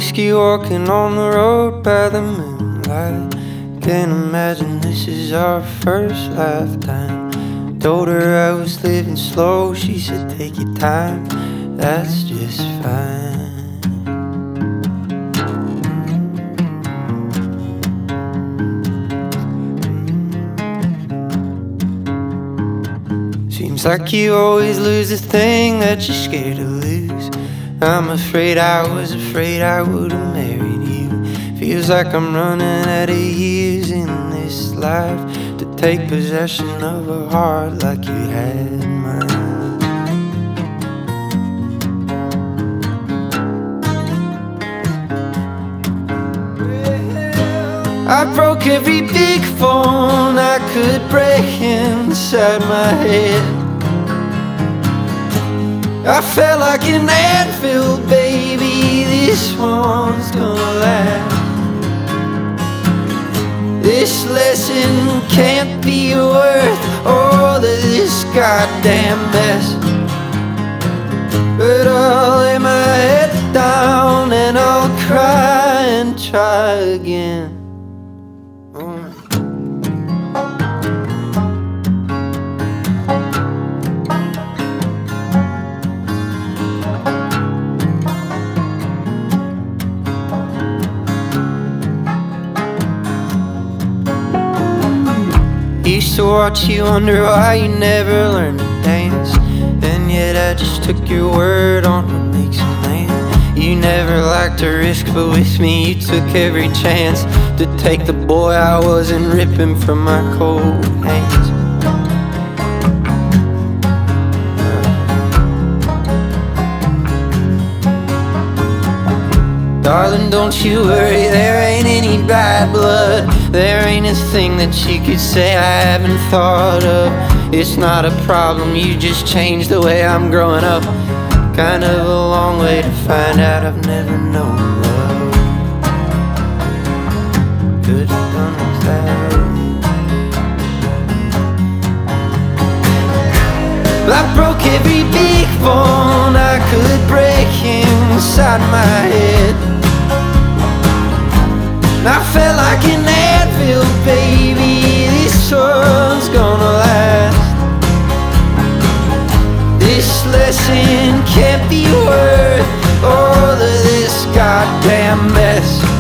whiskey, walking on the road by the moonlight. Can't imagine this is our first lifetime. Told her I was living slow, she said take your time, that's just fine. Seems like you always lose the thing that you're scared to lose. I'm afraid I was afraid I would've married you. Feels like I'm running out of years in this life to take possession of a heart like you had mine. I broke every big phone I could break inside my head. I felt like an anvil, baby, this one's gonna last. This lesson can't be worth all of this goddamn mess. But I'll lay my head down and I'll cry and try again. Used to watch you, wonder why you never learned to dance. And yet I just took your word on what makes a man. You never liked to risk, but with me you took every chance to take the boy I was and rip him from my cold hands. Darling, don't you worry, there ain't any bad blood. There ain't a thing that you could say I haven't thought of. It's not a problem, you just changed the way I'm growing up. Kind of a long way to find out I've never known love. Could have done without you. I broke every big bone I could break inside my head. I felt like an anvil, baby, this one's gonna last. This lesson can't be worth all of this goddamn mess.